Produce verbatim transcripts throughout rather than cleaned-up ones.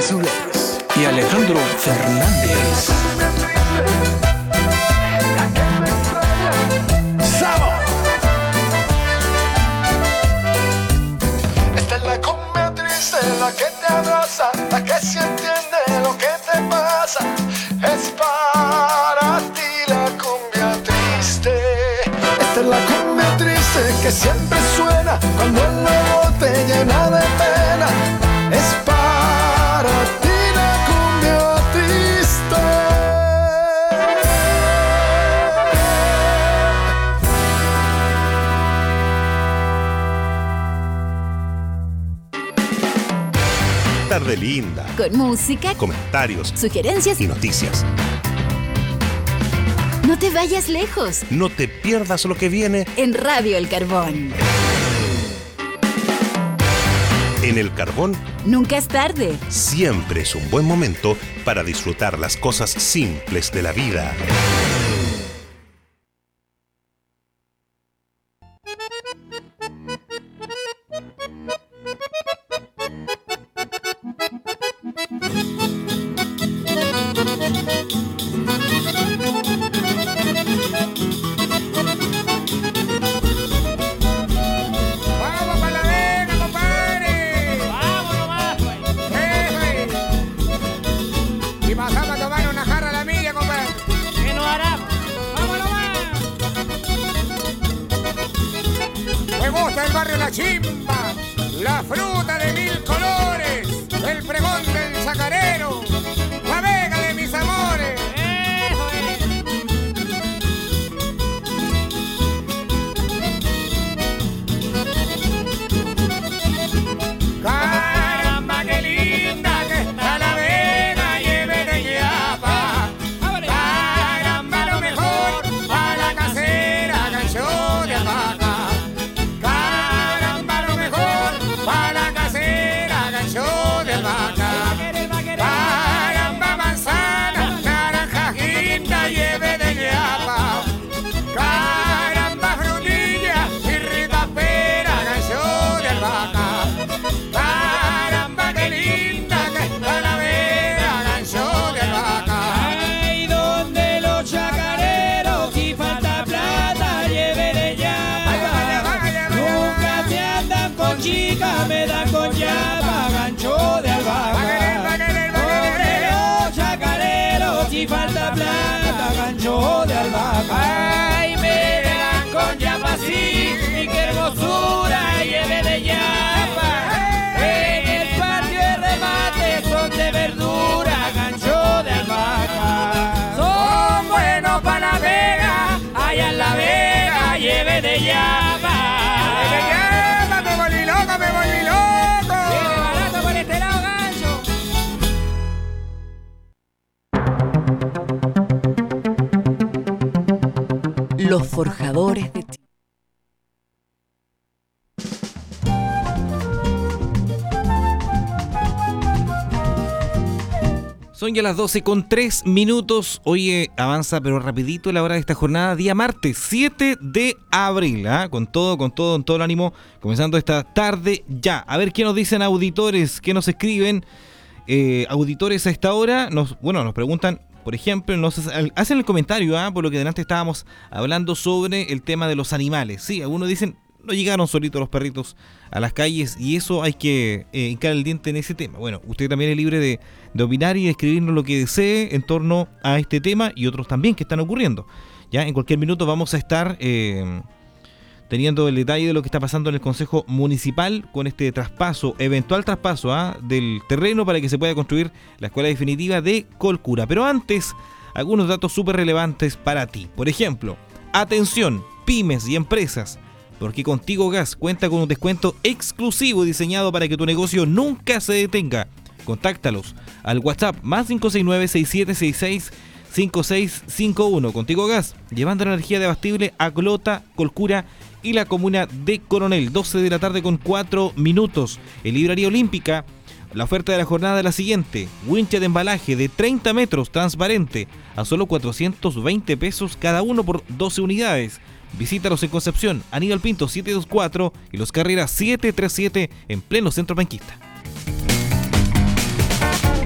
Azules y Alejandro Fernández. ¡Sabo! Esta es la cumbia triste, la que te abraza, la que sí entiende lo que te pasa. Es para ti la cumbia triste. Esta es la cumbia triste que siempre suena cuando el lobo te llena de pena. Es para ti la cumbia triste. Tarde linda. Con música, Comentarios sugerencias y noticias. No te vayas lejos. No te pierdas lo que viene En Radio El Carbón. en El Carbón. Nunca es tarde. Siempre es un buen momento para disfrutar las cosas simples de la vida. ¡Vamos para la vega, compadre! ¡Vamos nomás, pues! Y pasamos a tomar una jarra a la milla, compadre. ¿Qué nos hará? ¡Vamos nomás! Me gusta el barrio La Chimba, la fruta de mil colores, el pregón del chacarero, la vega de mis amores. ¡Eso es! Caramba, qué linda que está la vega, lleve de yapa. Caramba, lo mejor para la casera, gancho de albahaca. Caramba, lo mejor para la casera, gancho de albahaca. Caramba, manzana, naranja, guinda, lleve de yapa. Caramba, frutilla y rica pera, gancho de albahaca. Caramba, qué linda que está la vega, gancho de albahaca. Ay, donde los chacareros, si falta plata, lleve de llapa. Nunca se andan con chicas, me dan con llapa, gancho de albahaca. Donde los chacareros, si falta plata, gancho de albahaca. Ay, me dan con llapa, sí, y qué hermosura, lleve de llapa. En el patio de remate son de verdura, gancho de albahaca. Son buenos para la vega, allá en la vega, lleve de llama. ¡Lleve de llama! ¡Me volví loco, me volví loco! ¡Viene barato por este lado, gancho! Los forjadores de ti. Son ya las doce con tres minutos. Oye, avanza pero rapidito la hora de esta jornada. Día martes, siete de abril. ¿eh? Con todo, con todo, con todo el ánimo. Comenzando esta tarde ya. A ver qué nos dicen auditores, qué nos escriben. Eh, auditores a esta hora, nos, bueno, nos preguntan, por ejemplo, nos hacen el comentario, ¿eh? por lo que delante estábamos hablando sobre el tema de los animales. Sí, algunos dicen, no llegaron solitos los perritos a las calles y eso hay que eh, hincar el diente en ese tema. Bueno, usted también es libre de, de opinar y de escribirnos lo que desee en torno a este tema y otros también que están ocurriendo. Ya en cualquier minuto vamos a estar eh, teniendo el detalle de lo que está pasando en el Consejo Municipal con este traspaso, eventual traspaso ¿ah? del terreno para que se pueda construir la escuela definitiva de Colcura. Pero antes, algunos datos súper relevantes para ti. Por ejemplo, atención, pymes y empresas, porque Contigo Gas cuenta con un descuento exclusivo diseñado para que tu negocio nunca se detenga. Contáctalos al WhatsApp más cinco seis nueve, seis siete seis seis, cinco seis cinco uno. Contigo Gas, llevando la energía de abastible a Clota, Colcura y la comuna de Coronel. doce de la tarde con cuatro minutos. En Librería Olímpica, la oferta de la jornada es la siguiente: wincha de embalaje de treinta metros transparente a solo cuatrocientos veinte pesos cada uno por doce unidades. Visítalos en Concepción, Aníbal Pinto setecientos veinticuatro y Los Carreras setecientos treinta y siete en pleno centro penquista.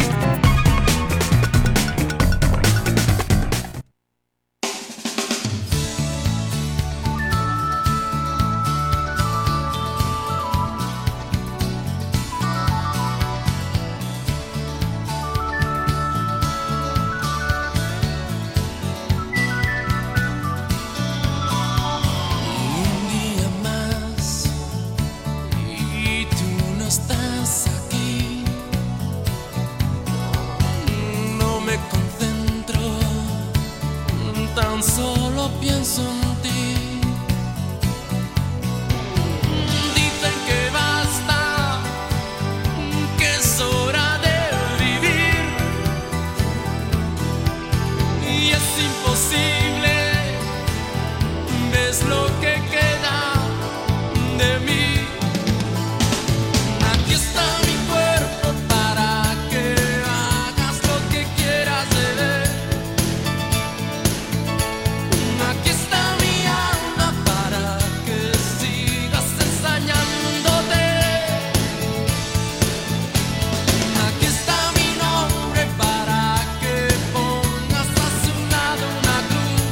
tan solo pienso en ti. Dicen que basta, que es hora de vivir, y es imposible, ves lo que queda de mí. Aquí está mi cuerpo para que hagas lo que quieras de él. Aquí está mi alma para que sigas ensañándote. Aquí está mi nombre para que pongas a su lado una cruz.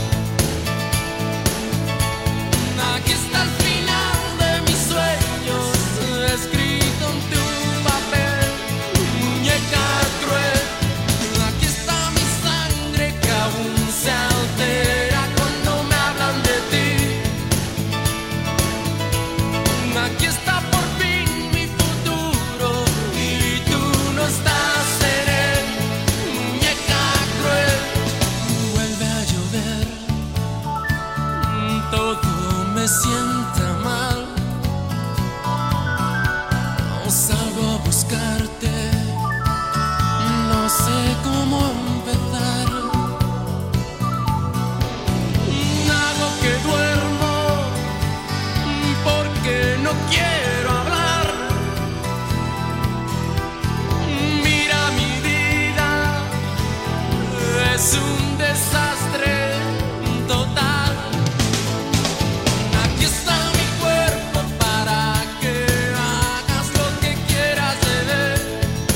Aquí está el final de mis sueños escrito en tu papel, muñeca cruel. Aquí está mi sangre que aún se altera cuando me hablan de ti. Aquí está por fin mi futuro y tú no estás en él, muñeca cruel. Vuelve a llover, todo me sienta mal. No salgo a buscarte, no sé cómo empezar. Hago que duermo porque no quiero hablar. Mira mi vida, es un desastre total. Aquí está mi cuerpo para que hagas lo que quieras de él.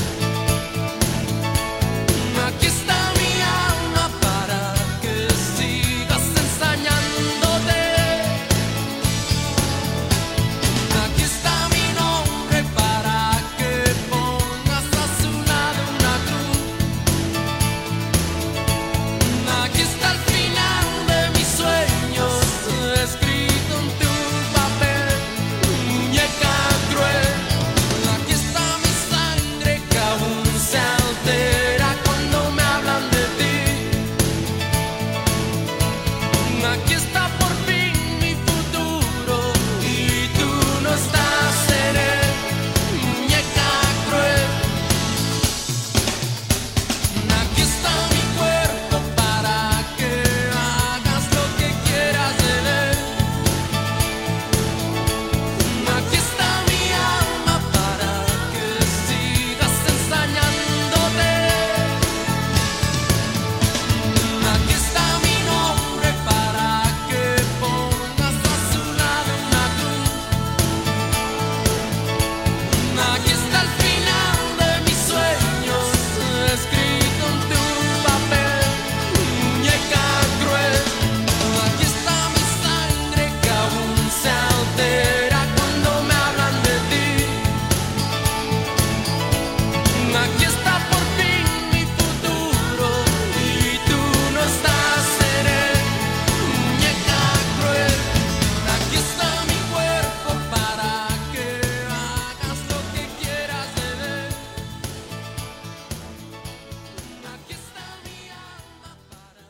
Aquí está mi alma para que sigas ensañándote. Aquí está mi nombre para que pongas a su lado una cruz. Aquí está el final de mis sueños escrito en tu papel, muñeca cruel. Aquí está mi sangre que aún se altera cuando me hablan de ti. Aquí está por fin mi futuro y tú no estás en él, muñeca cruel. Aquí está mi cuerpo para que hagas lo que quieras de él. Aquí está mi alma para que sigas ensañándote. Aquí está mi nombre para que pongas a su lado una cruz. Aquí está el final de mis sueños escrito en tu papel, muñeca cruel. Aquí está mi sangre que aún se altera cuando me hablan de ti. Aquí está por fin mi futuro y tú no estás en él, muñeca cruel. Aquí está mi cuerpo para que hagas lo que quieras de él. Aquí está mi alma para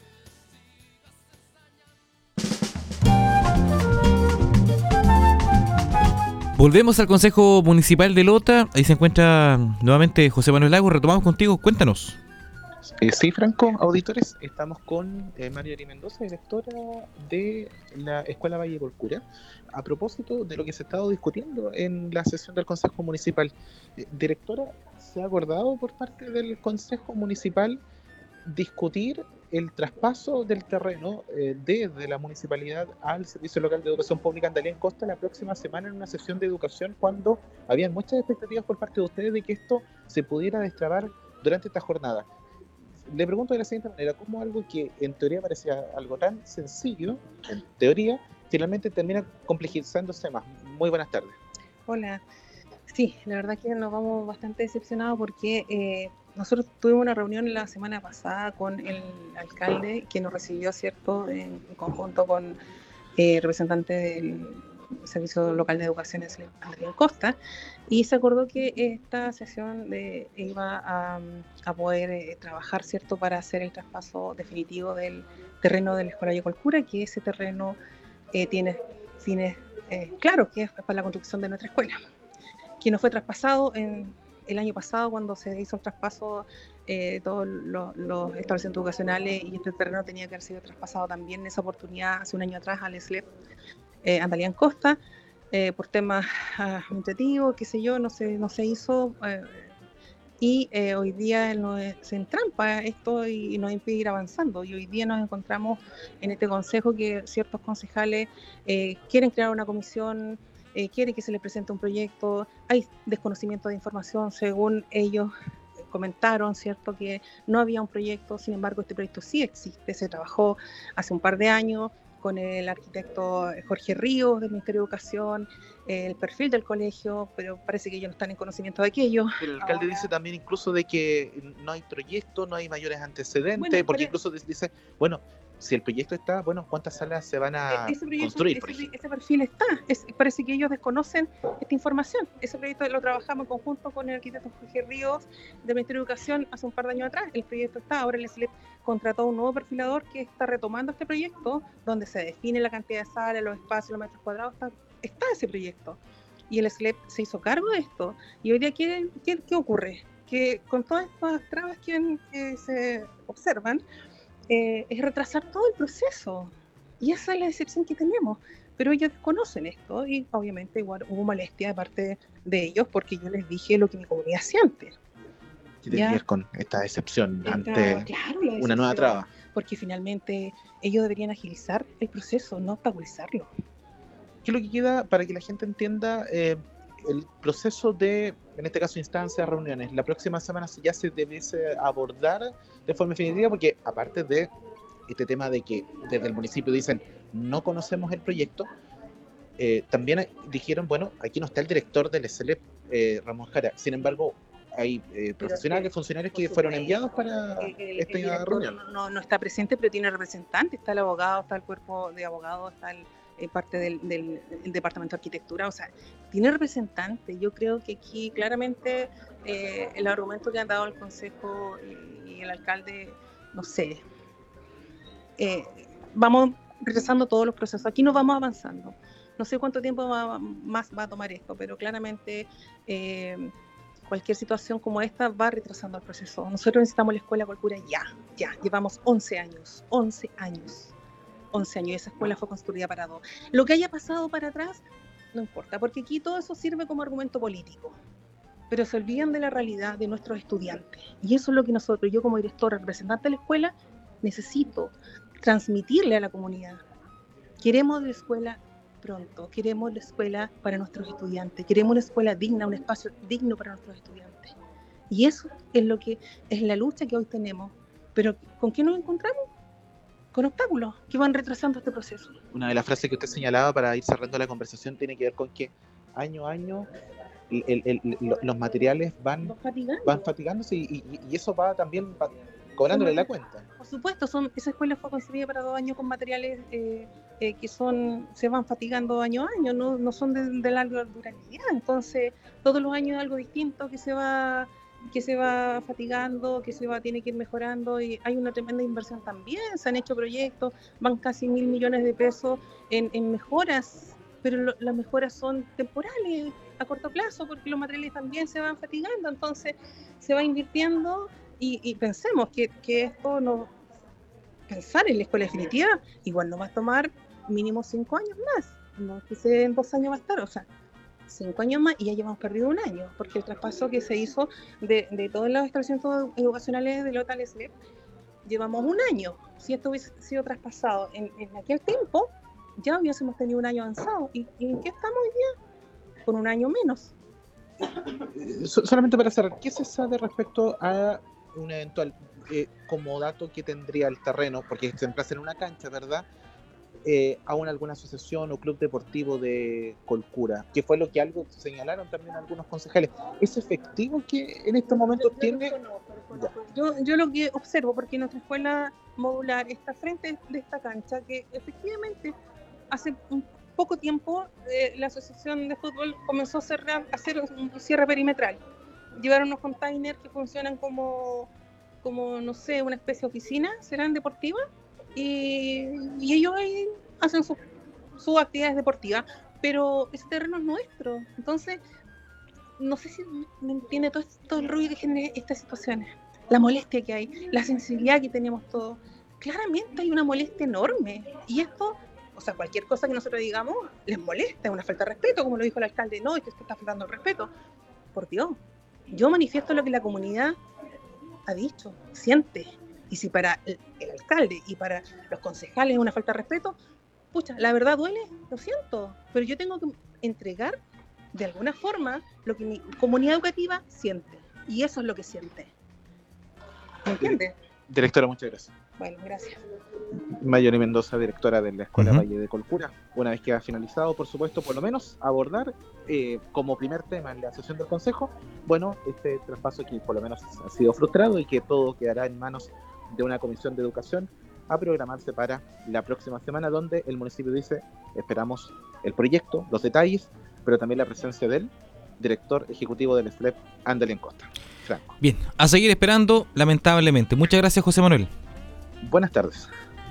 Volvemos al Consejo Municipal de Lota. Ahí se encuentra nuevamente José Manuel Lagos. Retomamos contigo. Cuéntanos. Eh, sí, Franco, auditores, estamos con eh, María Ari Mendoza, directora de la Escuela Valle Colcura, a propósito de lo que se ha estado discutiendo en la sesión del Consejo Municipal. Eh, directora, ¿se ha acordado por parte del Consejo Municipal discutir el traspaso del terreno eh, desde la municipalidad al Servicio Local de Educación Pública Andalén Costa la próxima semana en una sesión de educación, cuando habían muchas expectativas por parte de ustedes de que esto se pudiera destrabar durante esta jornada? Le pregunto de la siguiente manera: ¿cómo algo que en teoría parecía algo tan sencillo, en teoría, finalmente termina complejizándose más? Muy buenas tardes. Hola. Sí, la verdad que nos vamos bastante decepcionados porque eh, nosotros tuvimos una reunión la semana pasada con el alcalde, que nos recibió, ¿cierto?, en conjunto con eh, representantes del, Servicio Local de Educación en Andrea Costa, y se acordó que esta sesión de, iba a, a poder eh, trabajar, ¿cierto?, para hacer el traspaso definitivo del terreno de la Escuela de Colcura, que ese terreno eh, tiene fines eh, claros, que es para la construcción de nuestra escuela, que no fue traspasado en el año pasado cuando se hizo el traspaso de eh, todos los, los establecimientos educacionales, y este terreno tenía que haber sido traspasado también en esa oportunidad hace un año atrás al S L E P eh, Andalian Costa, eh, por temas uh, administrativos, qué sé yo, no se, no se hizo, eh, y eh, hoy día nos, se entrampa esto y, y nos impide ir avanzando, y hoy día nos encontramos en este consejo que ciertos concejales eh, quieren crear una comisión, eh, quieren que se les presente un proyecto, hay desconocimiento de información, según ellos comentaron, ¿cierto?, que no había un proyecto. Sin embargo, este proyecto sí existe, se trabajó hace un par de años con el arquitecto Jorge Ríos del Ministerio de Educación, eh, el perfil del colegio, pero parece que ellos no están en conocimiento de aquello. Pero el alcalde Ahora, dice también incluso de que no hay proyecto, no hay mayores antecedentes, Bueno, porque pero- incluso dice, bueno, si el proyecto está, bueno, ¿cuántas salas se van a ese proyecto, construir, por ese, ejemplo? ese perfil está, es- parece que ellos desconocen esta información. Ese proyecto lo trabajamos en conjunto con el arquitecto Jorge Ríos del Ministerio de Educación hace un par de años atrás. El proyecto está, ahora el S L E P contrató un nuevo perfilador que está retomando este proyecto, donde se define la cantidad de salas, los espacios, los metros cuadrados, está, está ese proyecto. Y el S L E P se hizo cargo de esto. Y hoy día, ¿qué, qué, qué ocurre? Que con todas estas trabas que, que se observan, eh, es retrasar todo el proceso. Y esa es la decepción que tenemos. Pero ellos desconocen esto y obviamente igual hubo molestia de parte de ellos porque yo les dije lo que mi comunidad hacía antes. ¿Qué tiene que ver con esta decepción Esta- ante claro, la una nueva decepción, traba? Porque finalmente ellos deberían agilizar el proceso, no obstaculizarlo. ¿Qué es lo que queda para que la gente entienda eh, el proceso de, en este caso, instancias, reuniones? La próxima semana ya se debiese abordar de forma definitiva, porque aparte de este tema de que desde el municipio dicen no conocemos el proyecto, eh, también dijeron, bueno, aquí no está el director del S L E P, eh, Ramón Jara. Sin embargo, hay eh, profesionales, que, funcionarios por que fueron supuesto, enviados para El, el- esta el director reunión. no, no- no está presente, pero tiene representante, está el abogado, está el cuerpo de abogados, está el, eh, parte del, del- del departamento de arquitectura, o sea, tiene representante. Yo creo que aquí claramente eh, el argumento que han dado el consejo y, y el alcalde, no sé, eh, vamos retrasando todos los procesos, aquí no vamos avanzando. No sé cuánto tiempo va- más va a tomar esto, pero claramente eh, cualquier situación como esta va retrasando el proceso. Nosotros necesitamos la escuela Colcura ya, ya. Llevamos once años, once años, once años. Y esa escuela fue construida para dos. Lo que haya pasado para atrás, no importa, porque aquí todo eso sirve como argumento político. Pero se olvidan de la realidad de nuestros estudiantes. Y eso es lo que nosotros, yo como directora, representante de la escuela, necesito transmitirle a la comunidad. Queremos la escuela pronto, queremos la escuela para nuestros estudiantes, queremos una escuela digna, un espacio digno para nuestros estudiantes. Y eso es lo que es la lucha que hoy tenemos. Pero ¿con qué nos encontramos? Con obstáculos que van retrasando este proceso. Una de las frases que usted señalaba para ir cerrando la conversación tiene que ver con que año a año el- el- el- lo- los materiales van, Nos fatigando. van fatigándose y, y- y eso va también va cobrándole la cuenta. Por supuesto, son, esa escuela fue construida para dos años con materiales eh, eh, que son se van fatigando año a año, no, no son de, de larga durabilidad. Entonces, todos los años es algo distinto que se va que se va fatigando, que se va tiene que ir mejorando, y hay una tremenda inversión también. Se han hecho proyectos, van casi mil millones de pesos en, en mejoras, pero lo- las mejoras son temporales, a corto plazo, porque los materiales también se van fatigando. Entonces, se va invirtiendo. Y, y pensemos que, que esto no, pensar en la escuela definitiva, igual no va a tomar mínimo cinco años más, no es que se en dos años va a estar, o sea, cinco años más y ya llevamos perdido un año, porque el traspaso que se hizo de, de todos los establecimientos educacionales de Lota al S L E P, llevamos un año. Si esto hubiese sido traspasado en, en aquel tiempo, ya hubiésemos tenido un año avanzado. ¿Y, y en qué estamos hoy día? Con un año menos. Eh, so- solamente para cerrar, ¿qué se sabe respecto a un eventual eh, como dato que tendría el terreno? Porque se emplaza en una cancha, ¿verdad? Eh, aún alguna asociación o club deportivo de Colcura, que fue lo que algo señalaron también algunos concejales. ¿Es efectivo que en estos momentos Yo- yo tiene? desconozco, desconozco. Yo, yo lo que observo, porque nuestra escuela modular está frente de esta cancha, que efectivamente hace un poco tiempo eh, la asociación de fútbol comenzó a, cerrar, a hacer un cierre perimetral. Llevaron unos containers que funcionan como, como no sé, una especie de oficina, serán deportivas, y, y ellos ahí hacen sus sus actividades deportivas, pero ese terreno es nuestro. Entonces, no sé si me entiende todo, todo el ruido que genera estas situaciones, la molestia que hay, la sensibilidad que tenemos todos. Claramente hay una molestia enorme, y esto, o sea, cualquier cosa que nosotros digamos les molesta, es una falta de respeto, como lo dijo el alcalde. No, es que usted está faltando el respeto. Por Dios, yo manifiesto lo que la comunidad ha dicho, siente, y si para el, el alcalde y para los concejales es una falta de respeto, pucha, la verdad duele, lo siento, pero yo tengo que entregar de alguna forma lo que mi comunidad educativa siente, y eso es lo que siente. ¿Me entiende? Directora, muchas gracias. Bueno, gracias. Mayori Mendoza, directora de la Escuela Uh-huh. Valle de Colcura. Una vez que ha finalizado, por supuesto, por lo menos abordar eh, como primer tema en la sesión del Consejo, bueno, este traspaso que por lo menos ha sido frustrado y que todo quedará en manos de una comisión de educación a programarse para la próxima semana, donde el municipio dice, esperamos el proyecto, los detalles, pero también la presencia del director ejecutivo del S L E P, Andalien Costa. Franco. Bien, a seguir esperando, lamentablemente. Muchas gracias, José Manuel. Buenas tardes.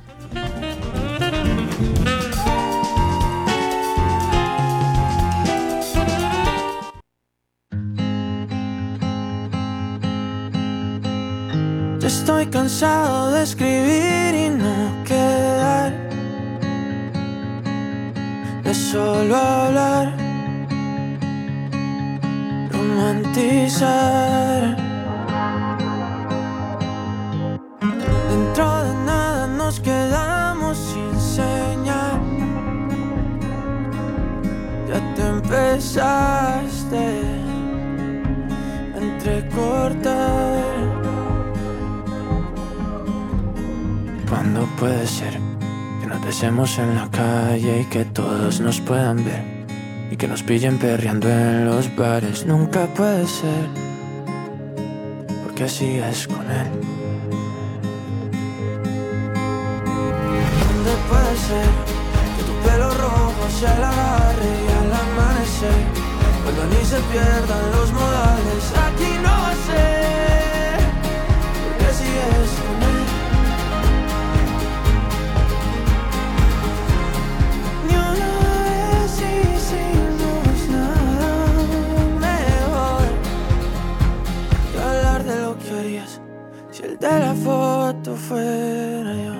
Estoy cansado de escribir y no quedar, de solo hablar, romantizar. Dentro de nada nos quedamos sin señal. Ya te empezaste a entrecortar. ¿Cuándo puede ser que nos besemos en la calle y que todos nos puedan ver? Y que nos pillen perreando en los bares. Nunca puede ser, porque así es con él. ¿Dónde puede ser que tu pelo rojo se le agarre y al amanecer vuelvan y se pierdan los modales? Aquí no va a ser, porque así es con él. Si el de la foto fuera yo.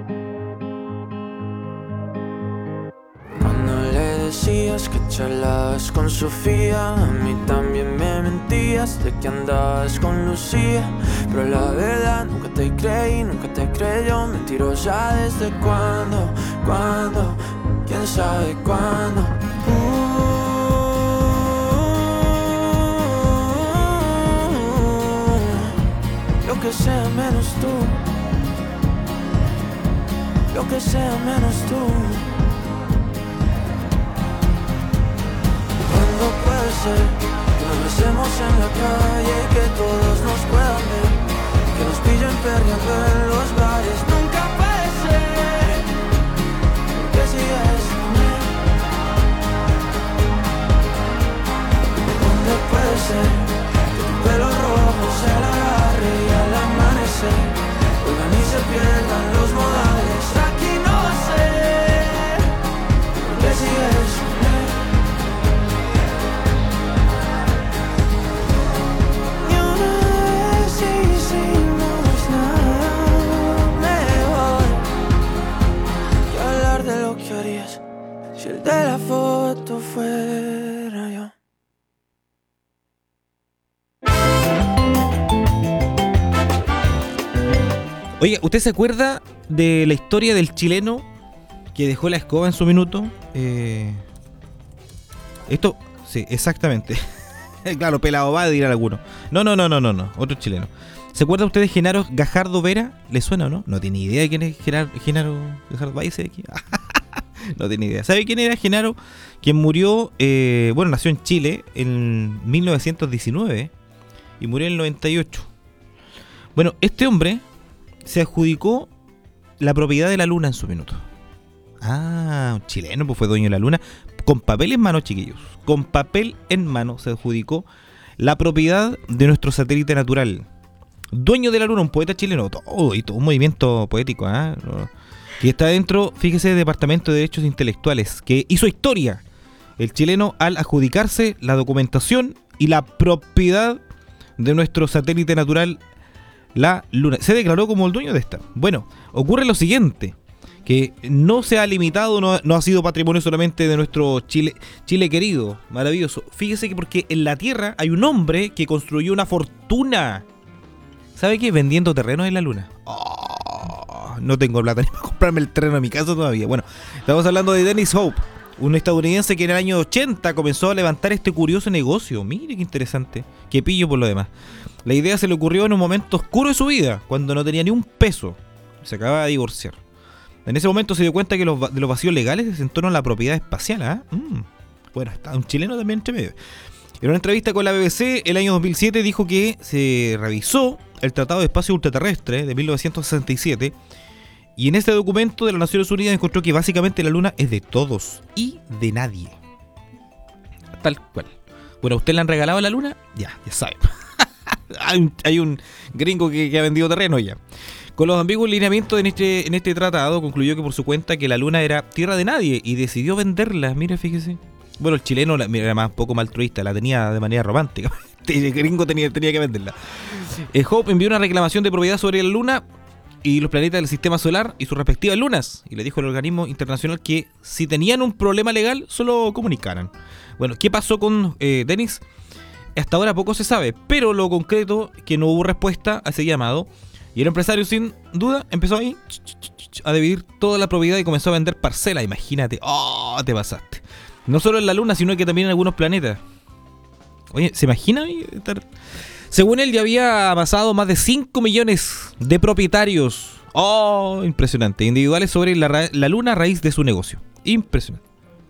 Cuando le decías que charlabas con Sofía, a mí también me mentías de que andabas con Lucía. Pero la verdad nunca te creí, nunca te creyó. Mentirosa desde cuándo, cuándo, quién sabe cuándo. uh. Lo que sea menos tú, lo que sea menos tú. ¿Cuándo puede ser que nos besemos en la calle y que todos nos puedan ver? Que nos pillen perreando en los bares. Nunca puede ser, porque si es con él. ¿Cuándo puede ser que tu pelo rojo se la agarre y al amanecer vuelvan y se pierdan los modales? Aquí no va a ser, porque si es con él. Y una vez hicimos nada mejor que hablar de lo que harías si el de la foto fuera yo. Oye, ¿usted se acuerda de la historia del chileno que dejó la escoba en su minuto? Eh, esto, sí, exactamente. Claro, pelado va a dirá alguno. No, no, no, no, no, no, otro chileno. ¿Se acuerda usted de Genaro Gajardo Vera? ¿Le suena o no? No tiene idea de quién es Genaro, Genaro Gajardo. Váyase de aquí. No tiene idea. ¿Sabe quién era Genaro? Quien murió, eh, bueno, nació en Chile en mil novecientos diecinueve y murió en el noventa y ocho. Bueno, este hombre se adjudicó la propiedad de la luna en su minuto. Ah, un chileno, pues fue dueño de la luna. Con papel en mano, chiquillos. Con papel en mano se adjudicó la propiedad de nuestro satélite natural. Dueño de la luna, un poeta chileno. Todo, y todo un movimiento poético, ¿eh? Que está dentro, fíjese, del Departamento de Derechos Intelectuales, que hizo historia el chileno al adjudicarse la documentación y la propiedad de nuestro satélite natural, la luna. Se declaró como el dueño de esta. Bueno, ocurre lo siguiente, que no se ha limitado, no, no ha sido patrimonio solamente de nuestro Chile, Chile querido, maravilloso. Fíjese que porque en la Tierra hay un hombre que construyó una fortuna. ¿Sabe qué? Vendiendo terrenos en la luna. Oh, no tengo plata ni para comprarme el terreno en mi casa todavía. Bueno, estamos hablando de Dennis Hope, un estadounidense que en el año ochenta comenzó a levantar este curioso negocio. Mire qué interesante, qué pillo por lo demás. La idea se le ocurrió en un momento oscuro de su vida, cuando no tenía ni un peso. Se acababa de divorciar. En ese momento se dio cuenta que los, de los vacíos legales en torno a la propiedad espacial. ¿eh? Mm. Bueno, está un chileno también entre medio. En una entrevista con la B B C el año dos mil siete dijo que se revisó el Tratado de Espacio Ultraterrestre de mil novecientos sesenta y siete y en este documento de las Naciones Unidas encontró que básicamente la luna es de todos y de nadie. Tal cual. Bueno, ¿a usted le han regalado la luna? Ya, ya sabe. hay, un, hay un gringo que, que ha vendido terreno ya. Con los ambiguos lineamientos en este, en este tratado, concluyó que por su cuenta que la luna era tierra de nadie y decidió venderla. Mira, fíjese. Bueno, el chileno la, era más poco más altruista, la tenía de manera romántica. El gringo tenía, tenía que venderla. Eh, Hope envió una reclamación de propiedad sobre la luna y los planetas del sistema solar y sus respectivas lunas. Y le dijo al organismo internacional que si tenían un problema legal, solo comunicaran. Bueno, ¿qué pasó con eh, Dennis? Hasta ahora poco se sabe, pero lo concreto es que no hubo respuesta a ese llamado. Y el empresario, sin duda, empezó ahí a dividir toda la propiedad y comenzó a vender parcelas. Imagínate, ¡oh! Te pasaste. No solo en la luna, sino que también en algunos planetas. Oye, ¿se imagina estar? Según él, ya había amasado más de cinco millones de propietarios. ¡Oh! Impresionante. Individuales sobre la, ra- la luna a raíz de su negocio. Impresionante.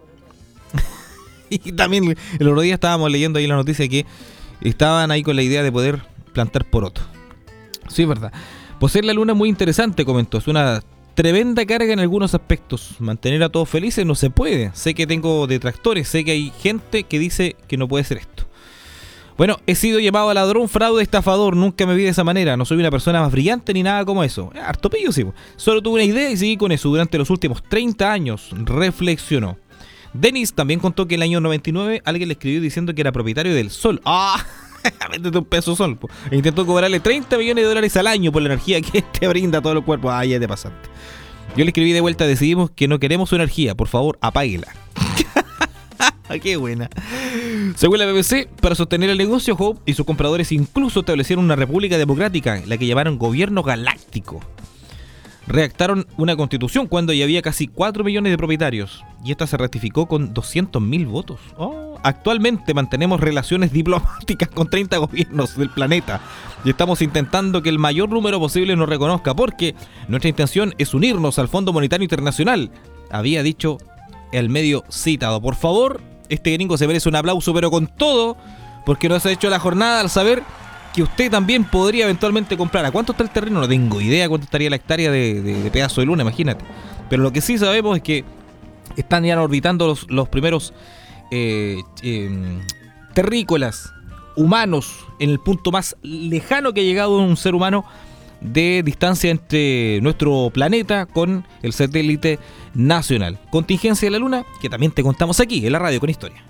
Y también el otro día estábamos leyendo ahí la noticia que estaban ahí con la idea de poder plantar poroto. Sí, es verdad. Poseer la luna es muy interesante, comentó. Es una tremenda carga en algunos aspectos. Mantener a todos felices no se puede. Sé que tengo detractores, sé que hay gente que dice que no puede ser esto. Bueno, he sido llamado ladrón, fraude, estafador. Nunca me vi de esa manera. No soy una persona más brillante ni nada como eso. Harto pillo, sí. Solo tuve una idea y seguí con eso durante los últimos treinta años. Reflexionó. Dennis también contó que en el año noventa y nueve alguien le escribió diciendo que era propietario del sol. ¡Ah! Véndete un peso sol. Po. E intentó cobrarle treinta millones de dólares al año por la energía que te brinda a todo el cuerpo. Ah, ya te pasaste. Yo le escribí de vuelta, decidimos que no queremos su energía. Por favor, apáguela. ¡Qué buena! Según la B B C, para sostener el negocio, Hope y sus compradores incluso establecieron una república democrática, la que llamaron Gobierno Galáctico. Redactaron una constitución cuando ya había casi cuatro millones de propietarios y esta se ratificó con doscientos mil votos. Oh, actualmente mantenemos relaciones diplomáticas con treinta gobiernos del planeta y estamos intentando que el mayor número posible nos reconozca porque nuestra intención es unirnos al Fondo Monetario Internacional, había dicho el medio citado. Por favor, este gringo se merece un aplauso, pero con todo, porque nos ha hecho la jornada al saber que usted también podría eventualmente comprar. ¿A cuánto está el terreno? No tengo idea cuánto estaría la hectárea de, de, de pedazo de luna, imagínate. Pero lo que sí sabemos es que están ya orbitando los, los primeros eh, eh, terrícolas humanos en el punto más lejano que ha llegado un ser humano de distancia entre nuestro planeta con el satélite nacional. Contingencia de la luna, que también te contamos aquí en la radio con historia.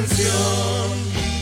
canción.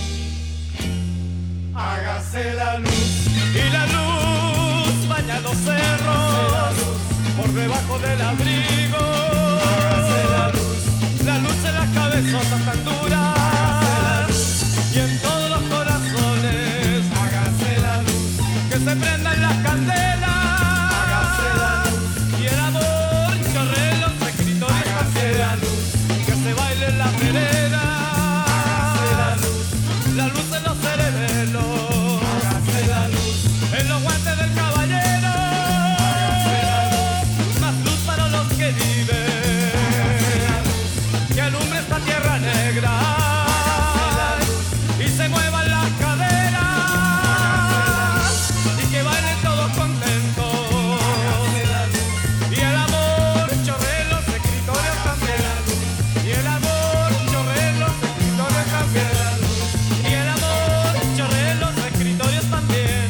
Hágase la luz y la luz baña los cerros por debajo del abrigo. Hágase la luz, la luz en las cabezotas tan duras y en todos los corazones. Hágase la luz, que se prendan las candelas. Hágase la luz y el amor chorre en los escritorios. Hágase la luz, que se baile en la vereda. Hágase la luz, la luz en los cerebelos. Hágase la luz en los guantes del caballero. Hágase la luz, más luz para los que viven. Hágase la luz, que alumbre esta tierra negra. Hágase la luz, y se muevan las caderas. Hágase la luz, y que bailen todos contentos. Hágase la luz, y el amor chorre en los escritorios también. Y el amor chorre en los escritorios también. Y el amor chorre en los escritorios también.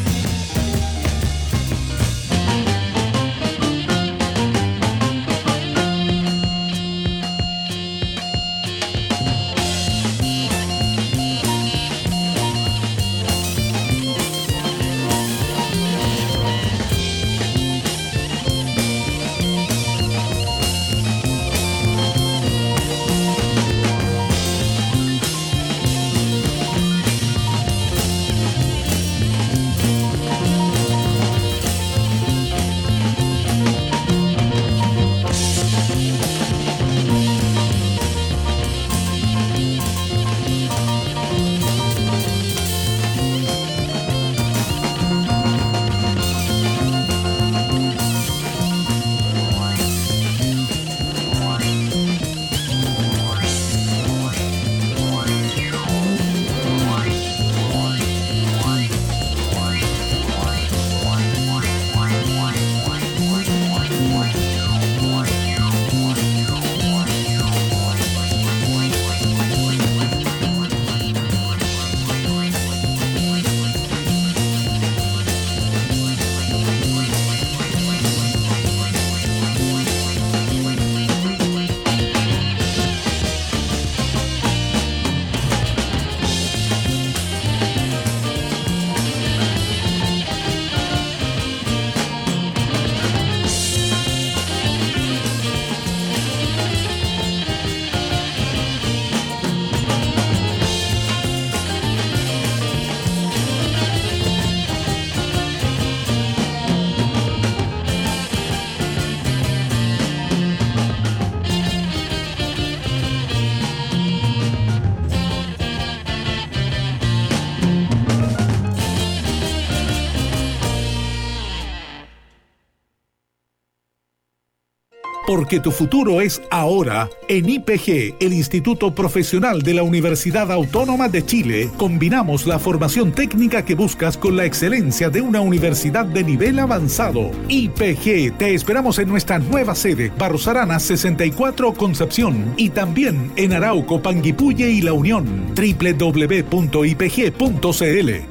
Porque tu futuro es ahora. En I P G, el Instituto Profesional de la Universidad Autónoma de Chile, combinamos la formación técnica que buscas con la excelencia de una universidad de nivel avanzado. I P G, te esperamos en nuestra nueva sede, Barros Arana sesenta y cuatro Concepción, y también en Arauco, Panguipulli y La Unión. doble u doble u doble u punto i p g punto c l.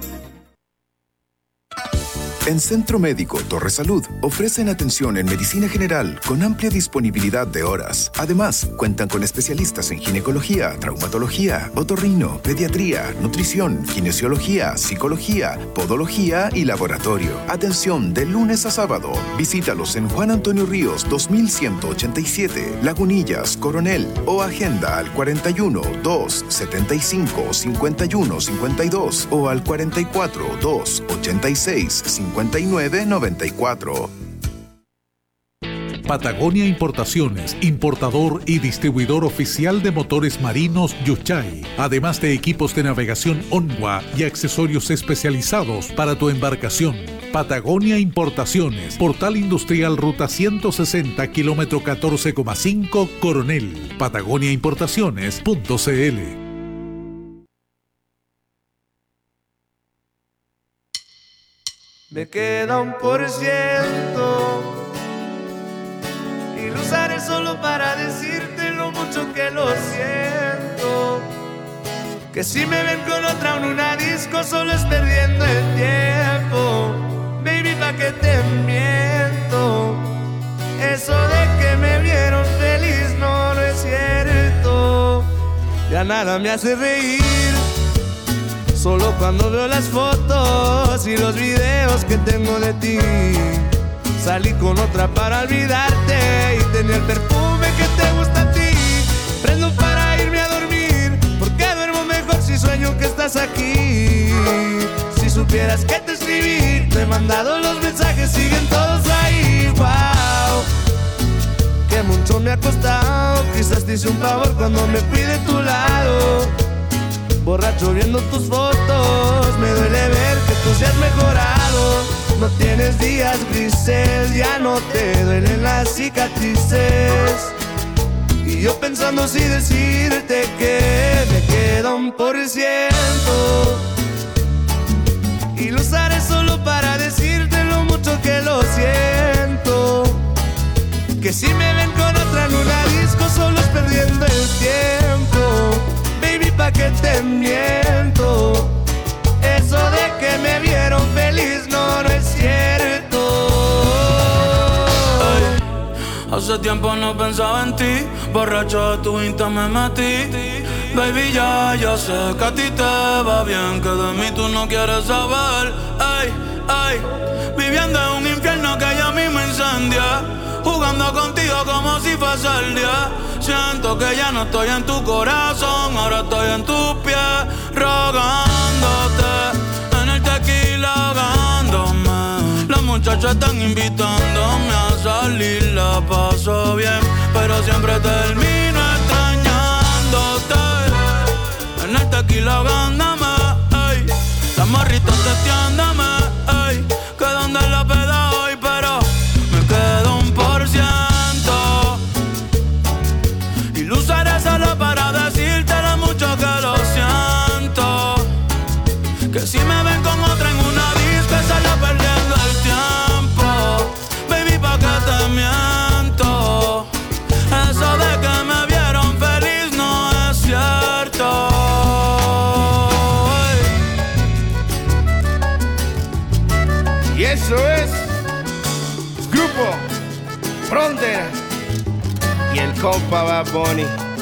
En Centro Médico Torre Salud ofrecen atención en medicina general con amplia disponibilidad de horas. Además, cuentan con especialistas en ginecología, traumatología, otorrino, pediatría, nutrición, kinesiología, psicología, podología y laboratorio. Atención de lunes a sábado. Visítalos en Juan Antonio Ríos dos mil ciento ochenta y siete, Lagunillas, Coronel, o agenda al cuarenta y uno, dos, setenta y cinco, cincuenta y uno, cincuenta y dos o al cuarenta y cuatro, dos, ochenta y seis, cincuenta y nueve, noventa y cuatro. Patagonia Importaciones, importador y distribuidor oficial de motores marinos Yuchay, además de equipos de navegación Onwa y accesorios especializados para tu embarcación. Patagonia Importaciones, Portal Industrial Ruta ciento sesenta, kilómetro catorce coma cinco, Coronel. Patagonia Importaciones punto c l. Me queda un por ciento y lo usaré solo para decirte lo mucho que lo siento. Que si me ven con otra en una disco solo es perdiendo el tiempo. Baby, pa' que te miento. Eso de que me vieron feliz no, no es cierto. Y ya nada me hace reír. Solo cuando veo las fotos y los videos que tengo de ti. Salí con otra para olvidarte y tenía el perfume que te gusta a ti. Prendo para irme a dormir, porque duermo mejor si sueño que estás aquí. Si supieras que te escribí, te he mandado los mensajes, siguen todos ahí. Wow, que mucho me ha costado. Quizás te hice un favor cuando me fui de tu lado. Borracho viendo tus fotos, me duele ver que tú seas mejorado. No tienes días grises, ya no te duelen las cicatrices. Y yo pensando si decirte que me queda un por ciento. Y lo usaré solo para decirte lo mucho que lo siento. Que si me ven con otra en una disco, solo es perdiendo el tiempo. Baby, pa' que te miento. Eso de que me vieron feliz no, no es cierto. Ay, hace tiempo no pensaba en ti. Borracho de tu Insta me metí. Baby, ya, ya sé que a ti te va bien, que de mí tú no quieres saber. Ay, ay, viviendo en un infierno que ya mismo incendia. Jugando contigo como si fuese el día. Siento que ya no estoy en tu corazón, ahora estoy en tus pies, rogándote, en el tequila ahogándome. Las muchachas están invitándome a salir, la paso bien, pero siempre termino extrañándote. En el tequila ahogándome, ey. Las morritas testeándome, ey. Que donde la peda hoy, pero me quedo un por ciento. Y lo usaré solo para decirte lo mucho que lo siento. Que si me ven con otra en una disco, solo perdiendo el tiempo. Baby, pa' que te miento. Eso de que me vieron feliz no es cierto. Y eso es Grupo Frontera y el compa Bad Bunny.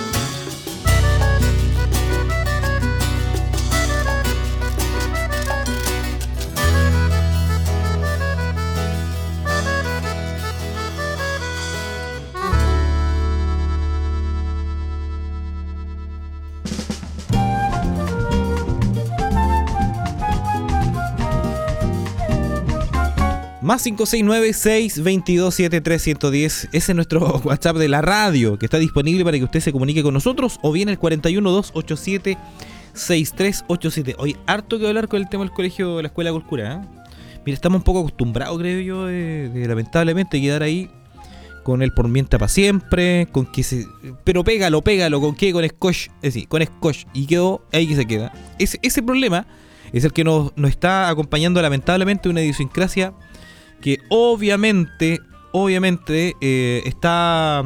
Más cinco seis nueve, seis dos dos, siete tres uno cero. Ese es nuestro WhatsApp de la radio, que está disponible para que usted se comunique con nosotros, o bien el cuarenta y uno, doscientos ochenta y siete, sesenta y tres ochenta y siete. Hoy harto que hablar con el tema del colegio, de la escuela de Colcura, ¿eh? Mira, estamos un poco acostumbrados, creo yo, de, de lamentablemente quedar ahí con el por mientras para siempre, con que se... Pero pégalo, pégalo, ¿con qué? Con scotch, es decir, con scotch, y quedó ahí que se queda. Ese, ese problema es el que nos, nos está acompañando lamentablemente una idiosincrasia que obviamente, obviamente eh, está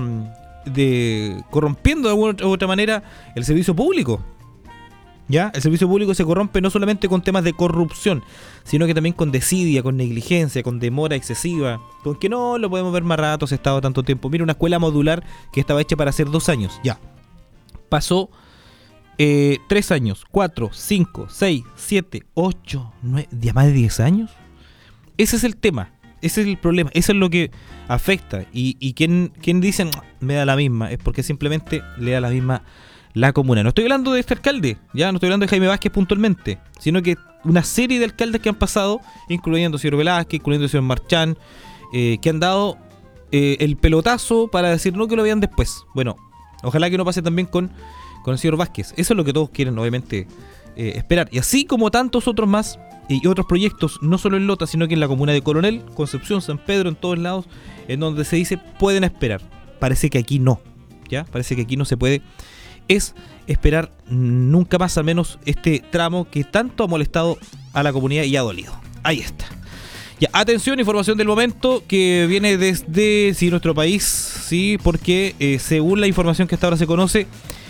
de, corrompiendo de alguna u otra manera el servicio público. ¿Ya? El servicio público se corrompe no solamente con temas de corrupción, sino que también con desidia, con negligencia, con demora excesiva, con que no lo podemos ver más rato, se ha estado tanto tiempo. Mira, una escuela modular que estaba hecha para hacer dos años, ya. Pasó eh, tres años, cuatro, cinco, seis, siete, ocho, nueve, ya más de diez años. Ese es el tema. Ese es el problema, eso es lo que afecta. Y, y quien, quien dice me da la misma, es porque simplemente le da la misma la comuna. No estoy hablando de este alcalde, ya no estoy hablando de Jaime Vázquez puntualmente, sino que una serie de alcaldes que han pasado, incluyendo al señor Velázquez, incluyendo al señor Marchán, eh, que han dado eh, el pelotazo para decir no, que lo vean después. Bueno, ojalá que no pase también con, con el señor Vázquez. Eso es lo que todos quieren, obviamente, eh, esperar. Y así como tantos otros más y otros proyectos, no solo en Lota, sino que en la comuna de Coronel, Concepción, San Pedro, en todos lados, en donde se dice pueden esperar. Parece que aquí no, ¿ya? Parece que aquí no se puede es esperar nunca más, al menos este tramo que tanto ha molestado a la comunidad y ha dolido. Ahí está. Ya, atención, información del momento que viene desde sí, nuestro país, sí, porque eh, según la información que hasta ahora se conoce,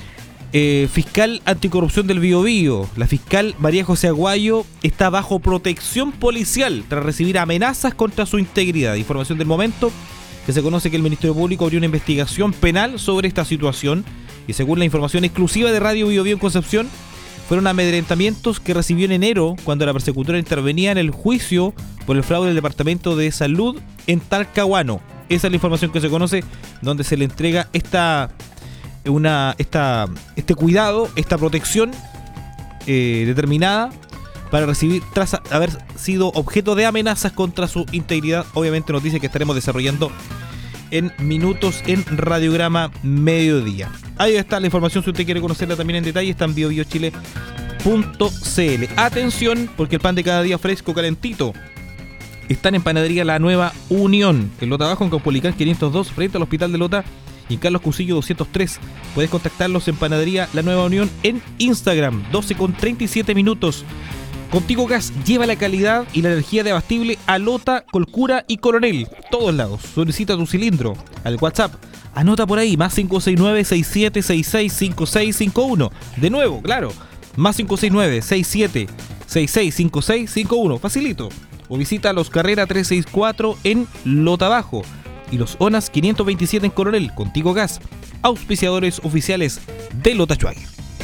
Eh, fiscal anticorrupción del Biobío, la fiscal María José Aguayo está bajo protección policial tras recibir amenazas contra su integridad. Información del momento que se conoce que el Ministerio Público abrió una investigación penal sobre esta situación Y según la información exclusiva de Radio Bio Bio en Concepción, fueron amedrentamientos que recibió en enero cuando la persecutora intervenía en el juicio por el fraude del Departamento de Salud en Talcahuano. Esa es la información que se conoce, donde se le entrega esta, una, esta, este cuidado, esta protección eh, determinada para recibir tras haber sido objeto de amenazas contra su integridad. Obviamente noticia que estaremos desarrollando en minutos en Radiograma Mediodía. Ahí está la información, si usted quiere conocerla también en detalle, está en bio bio chile punto c l. Atención, porque el pan de cada día fresco, calentito, están en Panadería La Nueva Unión, en Lota Bajo, en Caupolicán quinientos dos, frente al Hospital de Lota, y en Carlos Cusillo doscientos tres. Puedes contactarlos en Panadería La Nueva Unión en Instagram, doce con treinta y siete minutos. Contigo Gas lleva la calidad y la energía de abastible a Lota, Colcura y Coronel, todos lados. Solicita tu cilindro al WhatsApp. Anota por ahí, más cinco seis nueve, seis siete seis seis, cinco seis cinco uno. De nuevo, claro, más cinco seis nueve, seis siete seis seis, cinco seis cinco uno. Facilito. O visita Los Carrera trescientos sesenta y cuatro en Lota Bajo y Los Onas quinientos veintisiete en Coronel. Contigo Gas, auspiciadores oficiales de Lota Schwager.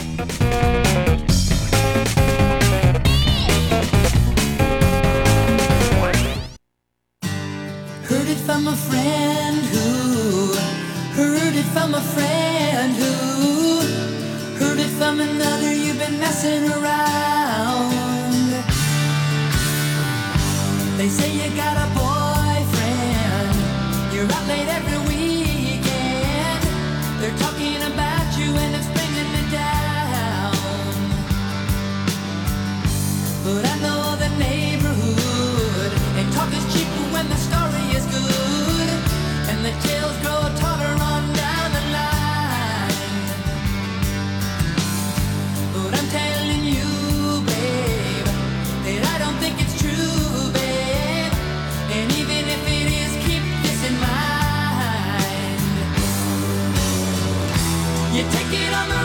Heard it from a friend who heard it from a friend who heard it from another. You've been messing around. They say you got a boyfriend. You're out late every weekend. They're talking about you and it's bringing me down. But I know the neighborhood, and talk is cheap when the story is good, and the tales grow taller on down the line. But I'm telling you, babe, that I don't think it's true, babe. And even if it is, keep this in mind. You take it on the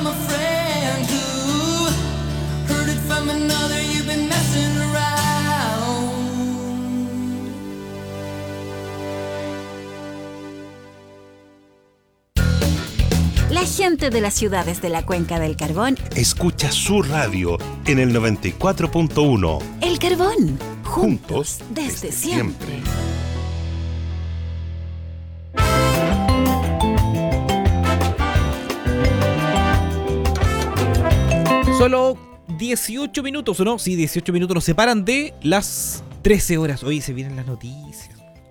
from a friend who heard it from another. You've been messing around. La gente de las ciudades de la Cuenca del Carbón. Escucha su radio en el noventa y cuatro punto uno. El Carbón. Juntos desde, desde siempre. siempre. Solo dieciocho minutos, ¿o no? Sí, dieciocho minutos nos separan de las trece horas. Hoy se vienen las noticias.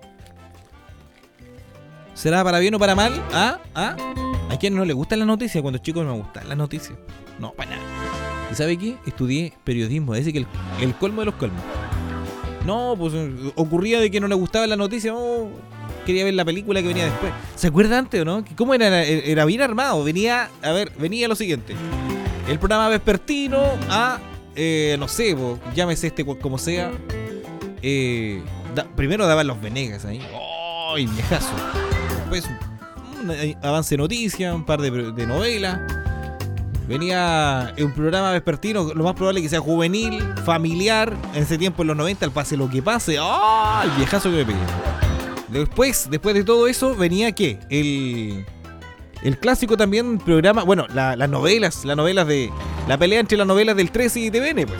¿Será para bien o para mal? ¿Ah? ¿Ah? ¿A quién no le gustan las noticias? Cuando chicos no me gustan las noticias. No, para nada. ¿Y sabe qué? Estudié periodismo. Es decir, que el, el colmo de los colmos. No, pues ocurría de que no le gustaba la noticia. Oh, quería ver la película que venía después. ¿Se acuerda antes o no? ¿Cómo era? Era bien armado. Venía, a ver, venía lo siguiente. El programa vespertino a, eh, no sé, po, llámese este como sea. Eh, da, primero daban los Venegas ahí. ¡Oh, viejazo! Después un, un avance de noticias, un par de, de novelas. Venía un programa vespertino, lo más probable que sea juvenil, familiar. En ese tiempo, en los noventa, el pase lo que pase. ¡Oh, el viejazo que me pegué! Después, después de todo eso, venía ¿qué? El... El clásico también programa, bueno, la, las novelas, las novelas de... La pelea entre las novelas del trece y T V N, pues.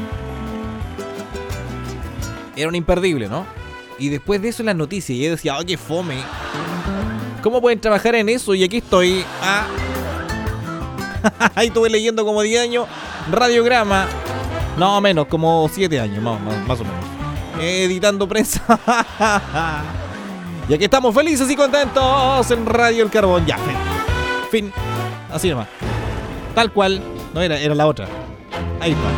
Era un imperdible, ¿no? Y después de eso las noticias, y yo decía, ¡oh, qué fome! ¿Cómo pueden trabajar en eso? Y aquí estoy, ah... Ahí estuve leyendo como diez años, radiograma. No, menos, como siete años, más, más, más o menos. Editando prensa. Y aquí estamos felices y contentos en Radio El Carbón. Ya, fin. Fin. Así nomás. Tal cual. No era, era la otra. Ahí está.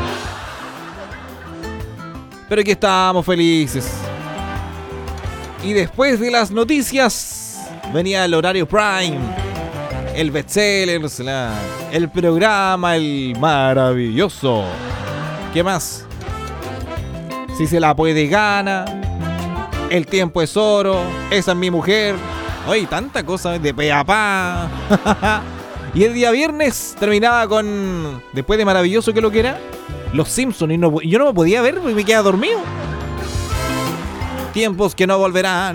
Pero aquí estamos felices. Y después de las noticias, venía el horario prime. El bestseller, la, el programa, el maravilloso. ¿Qué más? Si se la puede, gana. El tiempo es oro. Esa es mi mujer. Oye, tanta cosa de pe a pa. Y el día viernes terminaba con, después de maravilloso, que lo que era, Los Simpsons. Y no, yo no me podía ver porque me quedaba dormido. Tiempos que no volverán.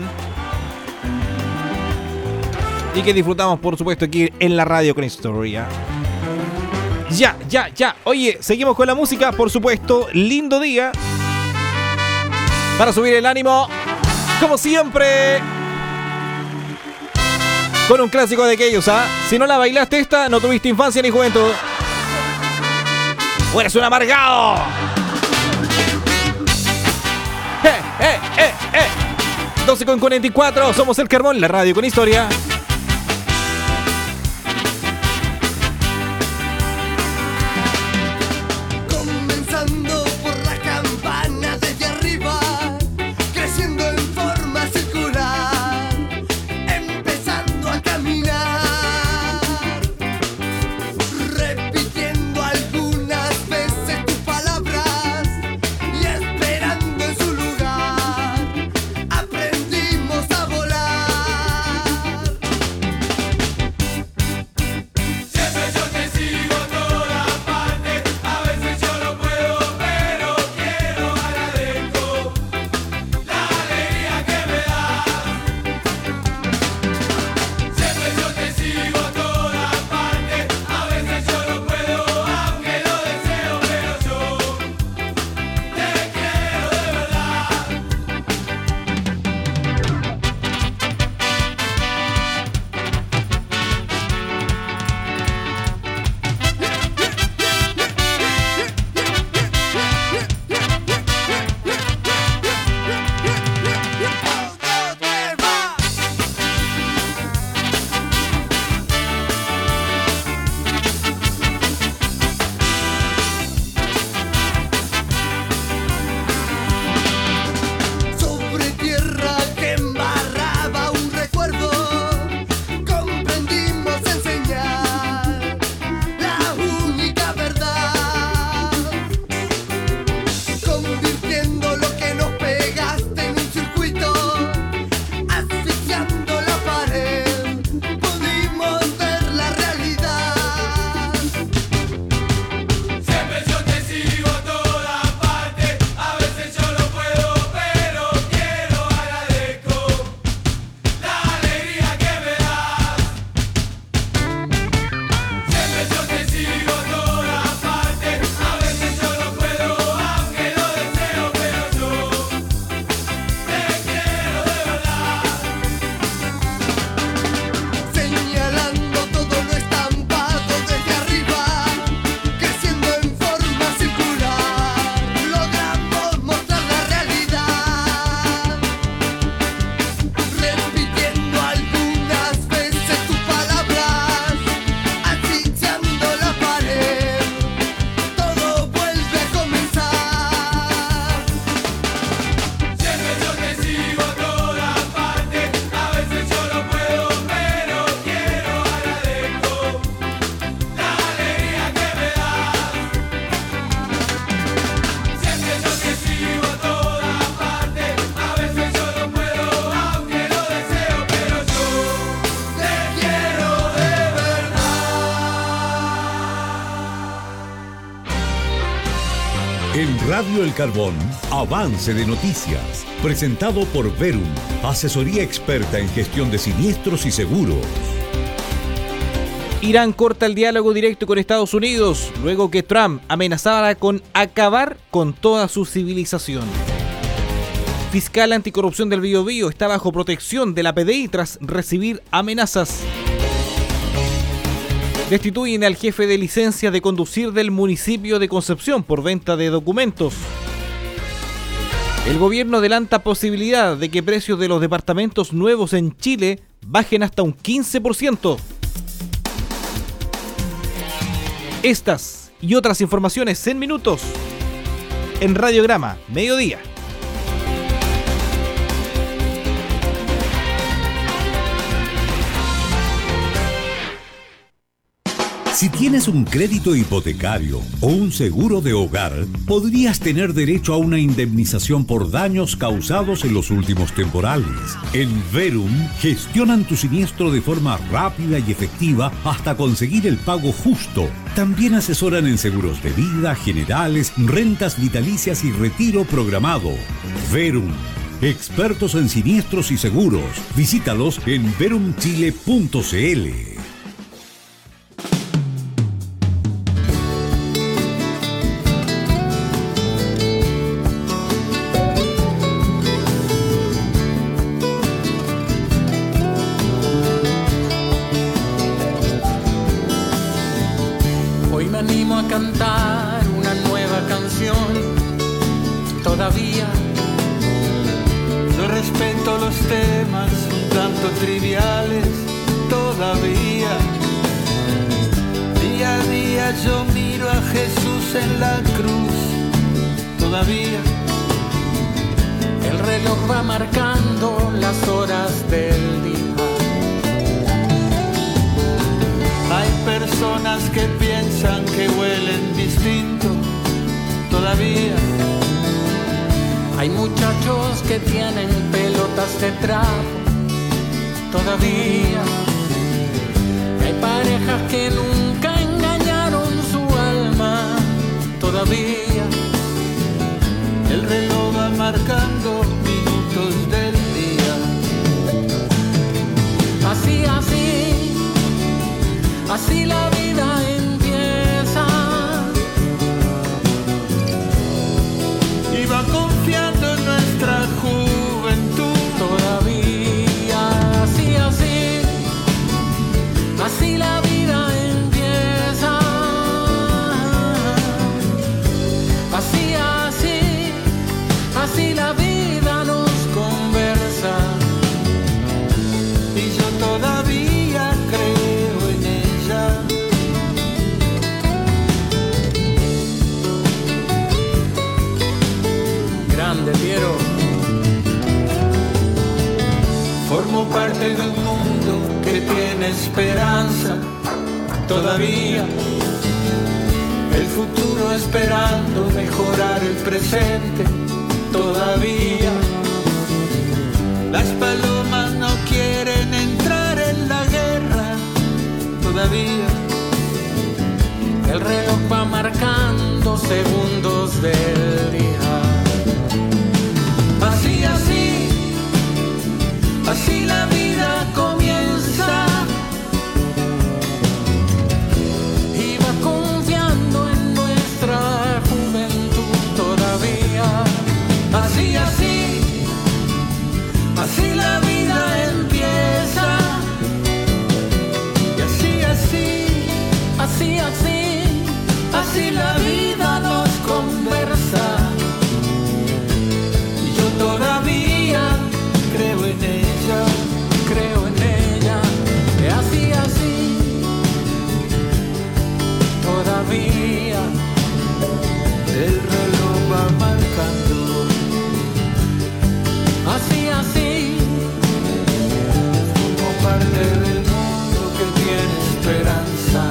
Y que disfrutamos, por supuesto, aquí en la radio con historia. Ya, ya, ya. Oye, seguimos con la música, por supuesto. Lindo día para subir el ánimo, como siempre, con un clásico de aquellos, ¿ah? Si no la bailaste esta, no tuviste infancia ni juventud. O eres un amargado. ¡Eh, eh, eh, eh! doce con cuarenta y cuatro, somos El Carbón, la radio con historia. Aprendimos a volar. En Radio El Carbón, Avance de Noticias, presentado por Verum, asesoría experta en gestión de siniestros y seguros. Irán corta el diálogo directo con Estados Unidos, luego que Trump amenazara con acabar con toda su civilización. Fiscal anticorrupción del Biobío está bajo protección de la P D I tras recibir amenazas. Destituyen al jefe de licencia de conducir del municipio de Concepción por venta de documentos. El gobierno adelanta posibilidad de que precios de los departamentos nuevos en Chile bajen hasta un quince por ciento. Estas y otras informaciones en minutos en Radiograma Mediodía. Si tienes un crédito hipotecario o un seguro de hogar, podrías tener derecho a una indemnización por daños causados en los últimos temporales. En Verum gestionan tu siniestro de forma rápida y efectiva hasta conseguir el pago justo. También asesoran en seguros de vida, generales, rentas vitalicias y retiro programado. Verum, expertos en siniestros y seguros. Visítalos en verum chile punto c l. Todavía no respeto los temas un tanto triviales. Todavía día a día yo miro a Jesús en la cruz. Todavía el reloj va marcando las horas del día. Hay personas que piensan que huelen distinto. Todavía hay muchachos que tienen pelotas de trapo. Todavía hay parejas que nunca engañaron su alma. Todavía el reloj va marcando minutos del día. Así, así, así la vida empieza. Y va confiando en nuestra juventud. Todavía así, así, así la vida empieza. Así, así, así la vida nos conversa. Y yo todavía creo en ella. Grande, Piero. Formo parte de un mundo que tiene esperanza. Todavía el futuro esperando mejorar el presente. Todavía las palomas no quieren entrar en la guerra. Todavía el reloj va marcando segundos del día. Así, así, así la vida comienza. Y va confiando en nuestra juventud todavía. Así, así, así la vida empieza. Y así, así, así, así, así la vida nos conversa. Todavía creo en ella, creo en ella, y así, así, todavía el reloj va marcando, así, así, como parte del mundo que tiene esperanza.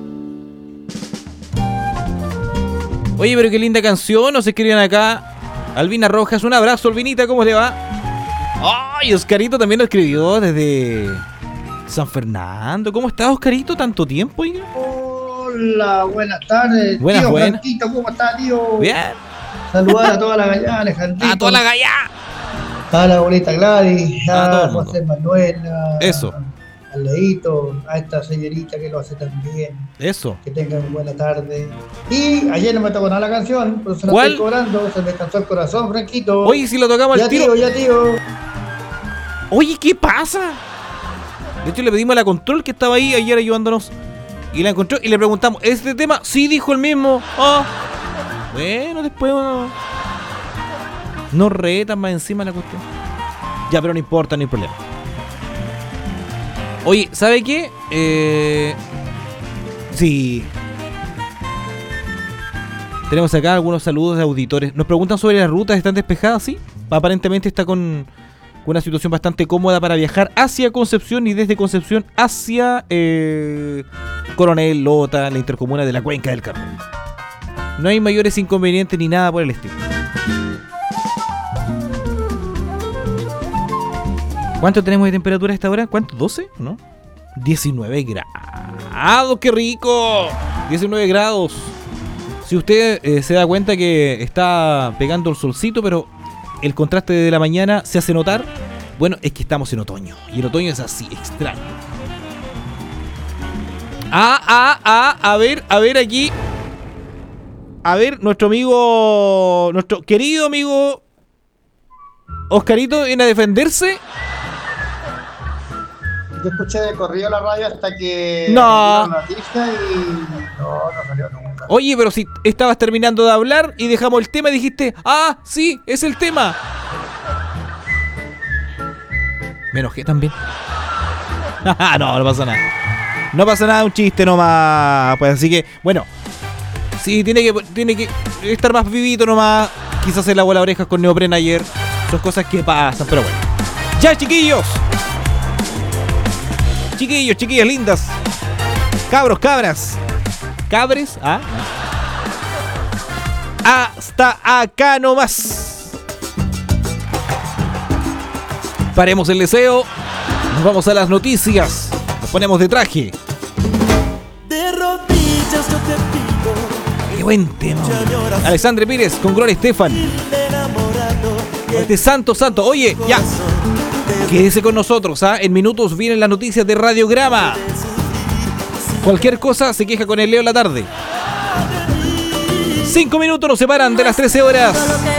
Oye, pero qué linda canción, nos escriben acá. Albina Rojas, un abrazo, Albinita, ¿cómo le va? Ay, Oscarito también lo escribió desde San Fernando. ¿Cómo estás, Oscarito? ¿Tanto tiempo? Oiga? Hola, buenas tardes. Buenas, tío buenas. Franquito, ¿cómo está, tío? Bien. Saludar a toda la gallada, Alejandrito. A toda la gallá. A la bonita Gladys, A todo a el mundo. José Manuel, a, Eso, al Leito, a esta señorita que lo hace tan bien. eso. Que tengan buena tarde. Y ayer no me tocó nada la canción, pero se la ¿Cuál? estoy cobrando, se me cansó el corazón, Franquito. Oye, si lo tocamos ya al tiro. tío, ya tío. Oye, ¿qué pasa? De hecho, le pedimos a la Control que estaba ahí ayer ayudándonos. Y la encontró y le preguntamos, ¿este tema? Sí, dijo el mismo. Ah. Bueno, después bueno, no retan más encima la cuestión. Ya, pero no importa, no hay problema. Oye, ¿sabe qué? Eh... Sí. Tenemos acá algunos saludos de auditores. Nos preguntan sobre las rutas, ¿están despejadas? Sí. Aparentemente está con una situación bastante cómoda para viajar hacia Concepción y desde Concepción hacia eh, Coronel, Lota, la intercomuna de la Cuenca del Carmen. No hay mayores inconvenientes ni nada por el estilo. ¿Cuánto tenemos de temperatura a esta hora? ¿Cuánto? ¿doce? ¿No? diecinueve grados. ¡Qué rico! diecinueve grados. Si usted eh, se da cuenta que está pegando el solcito, pero el contraste de la mañana se hace notar, bueno, es que estamos en otoño. Y el otoño es así, extraño. Ah, ah, ah, a ver, a ver aquí. A ver, nuestro amigo, nuestro querido amigo Oscarito viene a defenderse. Yo escuché de corrido la radio hasta que No. dio la noticia y no, no salió nunca. Oye, pero si estabas terminando de hablar y dejamos el tema y dijiste, ah, sí, es el tema. Me enojé también. No, no pasa nada. No pasa nada, un chiste nomás. Pues así que, bueno. Sí, tiene que, tiene que estar más vivito nomás. Quizás se lavó las orejas con neopreno ayer. Son cosas que pasan, pero bueno. ¡Ya, chiquillos! Chiquillos, chiquillas lindas. Cabros, cabras. Cabres, ¿ah? Hasta acá nomás. Paremos el deseo. Nos vamos a las noticias. Nos ponemos de traje. De rodillas yo te pido. Qué buen tema. Alexandre Pires con Gloria Estefan. Este santo, santo. Oye, ya. Quédese con nosotros, ¿ah? En minutos vienen las noticias de Radiograma. Cualquier cosa se queja con el Leo en la tarde. Cinco minutos nos separan de las trece horas.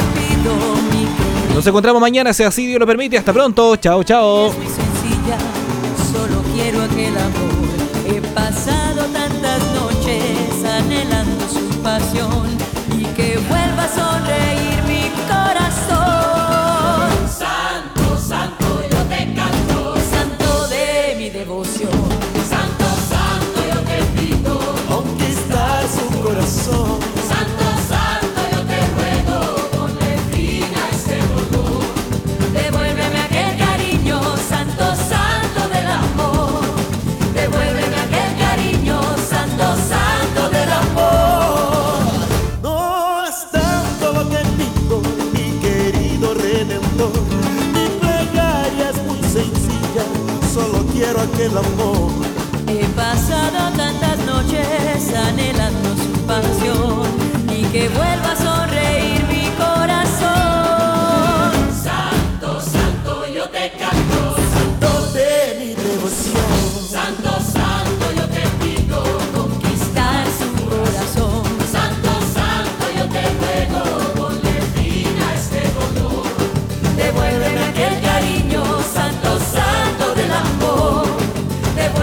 Nos encontramos mañana, si así Dios lo permite. Hasta pronto. Chao, chao. Sencilla, solo quiero aquel amor. He pasado tantas noches anhelando su pasión y que vuelva a sonreír mi corazón. Santo, santo, yo te canto, santo de mi devoción. Santo, santo, yo te pido conquistar su corazón. Santo, santo, yo te ruego, ponle fin a este dolor. Devuélveme aquel cariño, santo, santo del amor. Devuélveme aquel cariño, santo, santo del amor. No es tanto lo que pido, mi querido Redentor. Mi plegaria es muy sencilla, solo quiero aquel amor. He pasado tantas noches anhelando su pasión y que vuelva a sonreír mi corazón. Santo, santo, yo te canto, santo de mi devoción. Santo, santo, yo te pido conquistar su corazón. Santo, santo, yo te ruego, ponle fin a este dolor. Devuélveme aquel cariño, santo, santo del amor. Devuélveme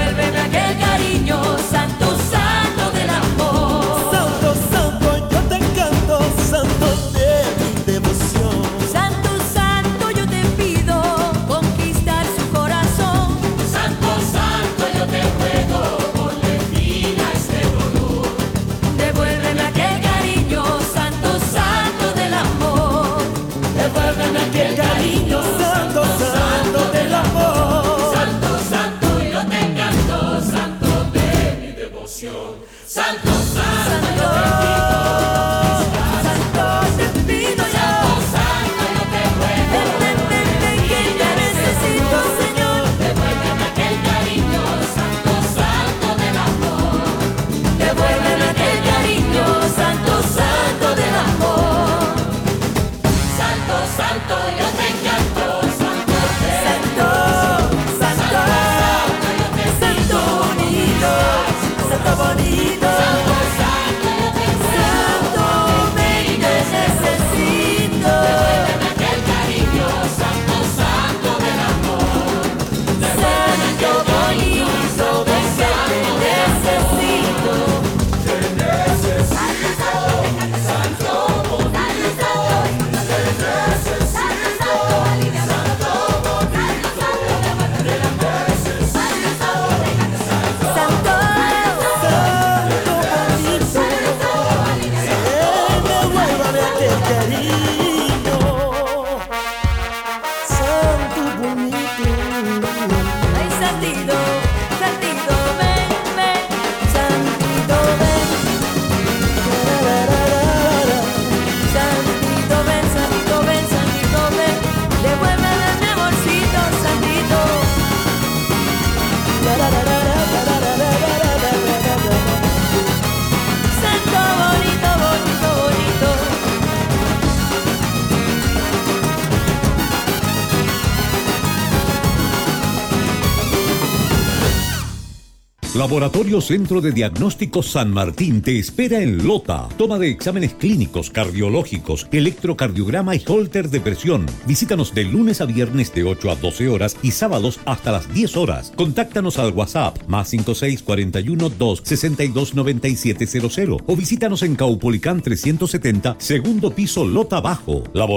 Laboratorio Centro de Diagnóstico San Martín te espera en Lota. Toma de exámenes clínicos, cardiológicos, electrocardiograma y holter de presión. Visítanos de lunes a viernes de ocho a doce horas y sábados hasta las diez horas. Contáctanos al WhatsApp más cinco seis cuatro uno dos seis dos nueve siete cero cero o visítanos en Caupolicán trescientos setenta, segundo piso, Lota Bajo. Labor